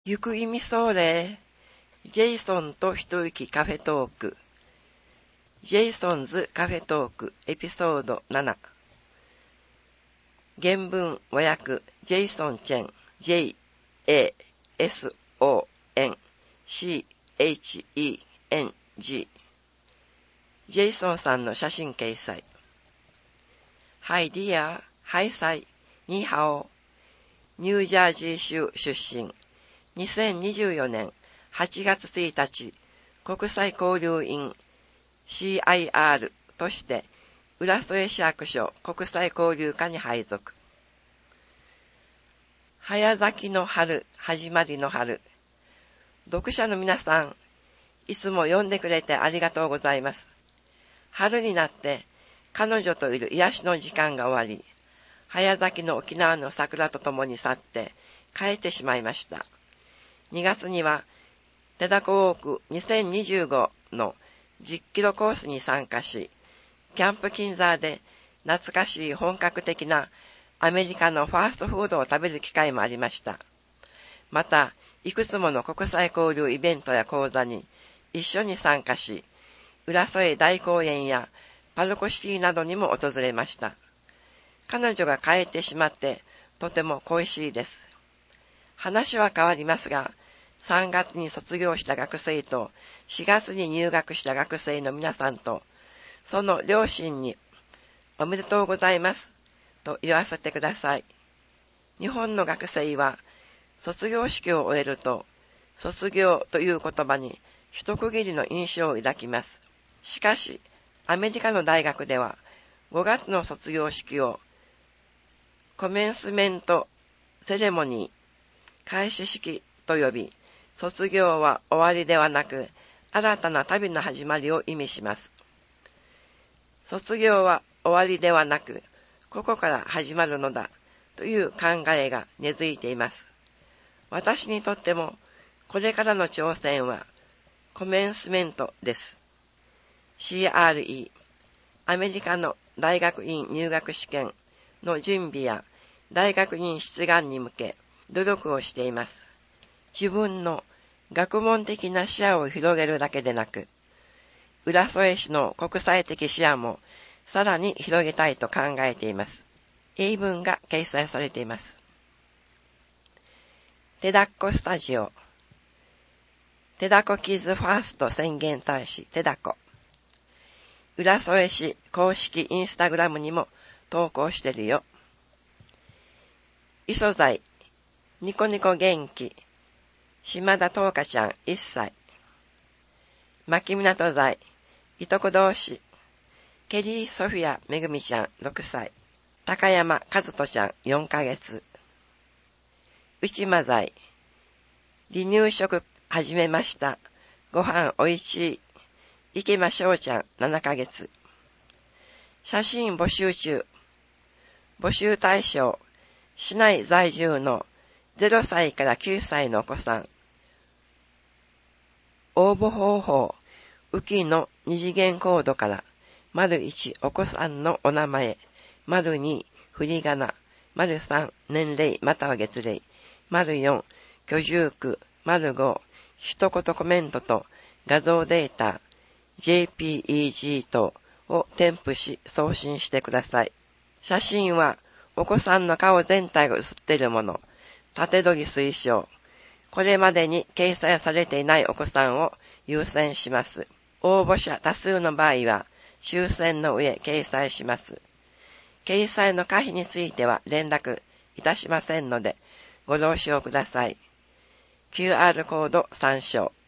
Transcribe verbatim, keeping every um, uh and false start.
行く意味それ、ジェイソンと一息カフェトーク、ジェイソンズカフェトークエピソードなな。原文和訳、ジェイソンチェン、ジェイエーエスオーエヌシーエイチイーエヌジー。ジェイソンさんの写真掲載。Hi dear, Hi Sai, ニーハオ。ニュージャージー州出身。にせんにじゅうよねんはちがつついたち、国際交流員 シーアイアール として浦添市役所国際交流課に配属。早咲きの春、始まりの春。読者の皆さん、いつも読んでくれてありがとうございます。春になって彼女といる癒しの時間が終わり、早咲きの沖縄の桜とともに去って帰ってしまいました。にがつには手だこウォークにせんにじゅうごのじゅっキロコースに参加し、キャンプキンザーで懐かしい本格的なアメリカのファーストフードを食べる機会もありました。また、いくつもの国際交流イベントや講座に一緒に参加し、浦添大公園やパルコシティなどにも訪れました。彼女が帰ってしまってとても恋しいです。話は変わりますが、さんがつに卒業した学生としがつに入学した学生の皆さんと、その両親におめでとうございますと言わせてください。日本の学生は卒業式を終えると、卒業という言葉に一区切りの印象を抱きます。しかし、アメリカの大学ではごがつの卒業式をコメンスメントセレモニー、開始式と呼び、卒業は終わりではなく、新たな旅の始まりを意味します。卒業は終わりではなく、ここから始まるのだという考えが根付いています。私にとっても、これからの挑戦は、コメンスメントです。シーアールイー、アメリカの大学院入学試験の準備や大学院出願に向け努力をしています。自分の学問的な視野を広げるだけでなく、浦添市の国際的視野もさらに広げたいと考えています。英文が掲載されています。手だっこスタジオ、手だこキッズファースト宣言大使手だこ。浦添市公式インスタグラムにも投稿してるよ。磯財、ニコニコ元気、島田東花ちゃんいっさい。牧港財、いとこ同士、ケリーソフィアめぐみちゃんろくさい。高山和人ちゃんよんかげつ。内間財、離乳食始めました。ご飯おいしい。池間翔ちゃんななかげつ。写真募集中。募集対象、市内在住のゼロさいからきゅうさいのお子さん。応募方法、浮きの二次元コードから、丸いちお子さんのお名前、丸に振り仮名、丸さん年齢または月齢、丸よん居住区、丸ご一言コメントと画像データ、ジェイピーイージー 等を添付し送信してください。写真はお子さんの顔全体が写っているもの、縦撮り推奨。これまでに掲載されていないお子さんを優先します。応募者多数の場合は抽選の上掲載します。掲載の可否については連絡いたしませんのでご了承ください。キューアール コード参照。